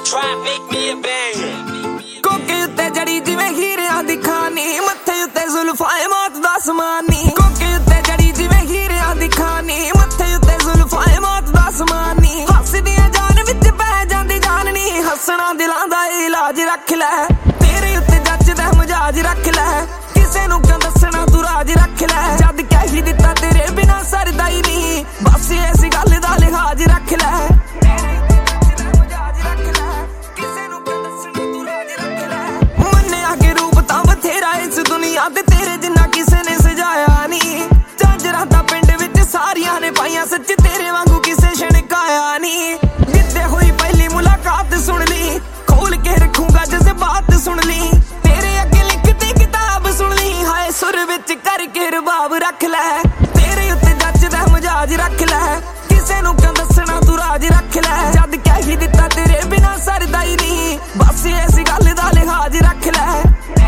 trap, make me a banger. ਕੋਕੇ ਉੱਤੇ ਜੜੀ ਜਿਵੇਂ ਹੀਰਿਆਂ ਦੀ ਖਾਨੀ, ਮੱਥੇ ਉੱਤੇ ਜ਼ੁਲਫਾਂ ਮੌਤ ਦਾ ਸਮਾਨੀ। ਕੋਕੇ ਉੱਤੇ ਜੜੀ ਜਿਵੇਂ ਹੀਰਿਆਂ ਦੀ ਖਾਨੀ, ਮੱਥੇ ਉੱਤੇ ਜ਼ੁਲਫਾਂ ਮੌਤ ਦਾ ਸਮਾਨੀ। ਹੱਸਦੀਆਂ ਜਾਨ ਵਿੱਚ ਪੈ ਜਾਂਦੀ ਜਾਨ ਨੀ, ਹੱਸਣਾ ਦਿਲਾਂ ਦਾ ਇਲਾਜ ਰੱਖ ਲੈ। ਤੇਰੇ ਉੱਤੇ ਜੱਚਦਾ ਮਜਾਜ ਰੱਖ ਲੈ, ਕਿਸੇ ਨੂੰ ਕਿਉਂ ਦੱਸਣਾ ਤੂੰ ਰਾਜ ਰੱਖ ਲੈ। ਜਦ ਕਹਿ ਹੀ ਦਿੱਤਾ ਤੇਰੇ ਬਿਨਾ ਸਰਦਾ ਹੀ ਨਹੀਂ, ਬਸ ਇਸ ਗੱਲ ਦਾ ਲਿਹਾਜ਼ ਰੱਖ ਲੈ। ਦੁਨੀਆ ਤੇ ਤੇਰੇ ਜਿੰਨਾ ਕਿਸੇ ਨੇ ਸਜਾਇਆ ਨੀ, ਝਾਂਜਰਾਂ ਤਾਂ ਪਿੰਡ ਵਿੱਚ ਸਾਰੀਆਂ ਨੇ ਪਾਈਆਂ, ਸੱਚ ਤੇਰੇ ਵਾਂਗੂ ਕਿਸੇ ਛਣਕਾਇਆ ਨੀ। ਜਿੱਦੇ ਹੋਈ ਪਹਿਲੀ ਮੁਲਾਕਾਤ ਸੁਣ ਲਈ, ਖੋਲ ਕੇ ਰੱਖੂੰਗਾ ਜਜ਼ਬਾਤ ਸੁਣ ਲਈ। ਤੇਰੇ ਅੱਗੇ ਲਿਖਤੀ ਕਿਤਾਬ ਸੁਣ ਲਈ, ਹਾਏ ਸੁਰ ਵਿੱਚ ਕਰਕੇ ਰਬਾਬ ਰੱਖ ਲੈ। ਤੇਰੇ ਉੱਤੇ ਜੱਚਦਾ ਮਜਾਜ ਰੱਖ ਲੈ, ਕਿਸੇ ਨੂੰ ਕਿਉਂ ਦੱਸਣਾ ਤੂੰ ਰਾਜ ਰੱਖ ਲੈ। ਜਦ ਕਹਿ ਹੀ ਦਿੱਤਾ ਤੇਰੇ ਬਿਨਾ ਸਰਦਾ ਹੀ ਨਹੀਂ, ਬਸ ਇਸ ਗੱਲ ਦਾ ਲਿਹਾਜ਼ ਰੱਖ ਲੈ।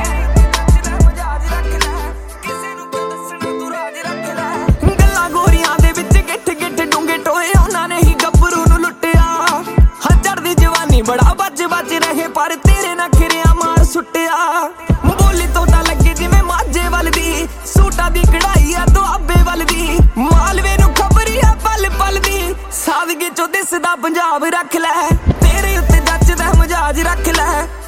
ਬੜਾ ਬੱਜ ਬੱਜ ਰਹੇ ਪਰ ਤੇਰੇ ਨਖਰਿਆਂ ਮਾਰ ਸੁੱਟਿਆ। ਬੋਲੀ ਤੋਂ ਤਾਂ ਲੱਗੇ ਜਿਵੇਂ ਮਾਝੇ ਵੱਲ ਦੀ, ਸੂਟਾਂ ਦੀ ਕਢਾਈ ਆ ਦੁਆਬੇ ਵੱਲ ਦੀ। ਮਾਲਵੇ ਨੂੰ ਖਬਰੀ ਆ ਪਲ ਪਲ ਦੀ, ਸਾਦਗੀ ਚੋਂ ਦਿਸਦਾ ਪੰਜਾਬ ਰੱਖ ਲੈ। ਤੇਰੇ ਉੱਤੇ ਜੱਚਦਾ ਮਜਾਜ ਰੱਖ ਲੈ,